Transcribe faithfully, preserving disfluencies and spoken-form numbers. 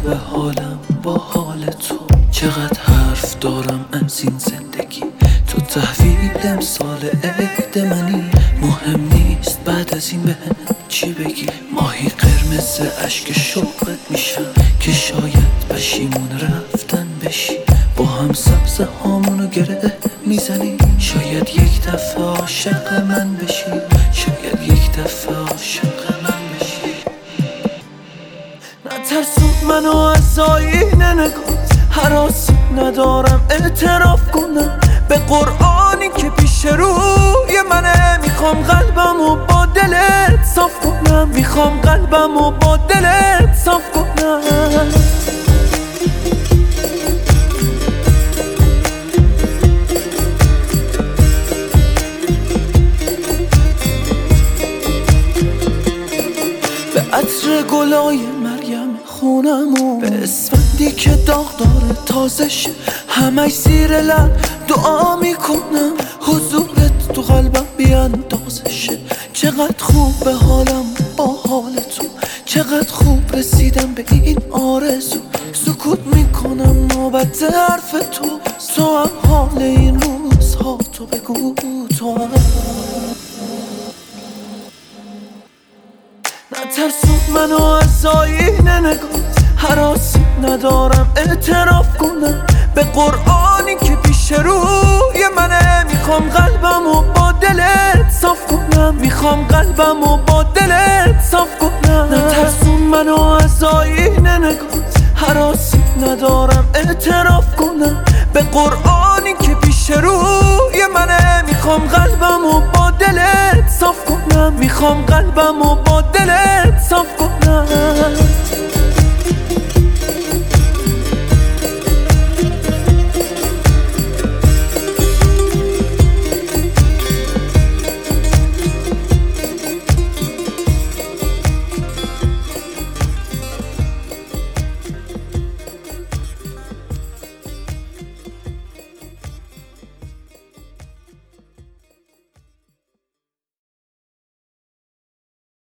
خوبه حالم با حال تو، چقدر حرف دارم از این زندگی. تو تحویل امسال عید منی، مهم نیست بعد از این بهم چی بگی. ماهی قرمز عشق شوقت میشم که شاید پشیمون رفتن بشی. با هم سبز هامونو گره میزنی، شاید یک دفعه عاشق من بشی، شاید یک دفعه عاشق من بشی. نترسون منو از آینه نگاه، هراسی ندارم اعتراف کنم به قرآنی که پیش روی منه. میخوام قلبمو با دلت صاف کنم، میخوام قلبمو با دلت صاف کنم. به عطر گلای مریم خونمو، به اسفندی که داغ داره تازه شه، همش زیر لب دعا میکنم حضورت تو قلبم بیاندازه شه. چقدر خوب به حالم با حال تو، چقدر خوب رسیدم به این آرزو. سکوت میکنم نوبت حرف تو، تو هم حال این روزها تو بگو تو هم. نترسون منو از آینه نگاه، هراسی ندارم اعتراف کنم به قرآنی که پیش روی منه. میخوام قلبمو با دلت صاف کنم، میخوام قلبمو با دلت صاف کنم. نترسون منو از آینه نگاه، هراسی ندارم اعتراف کنم به قرآنی که پیش روی منه. میخوام قلبمو با دلت صاف کنم، میخوام قلبمو با دلت صاف کنم.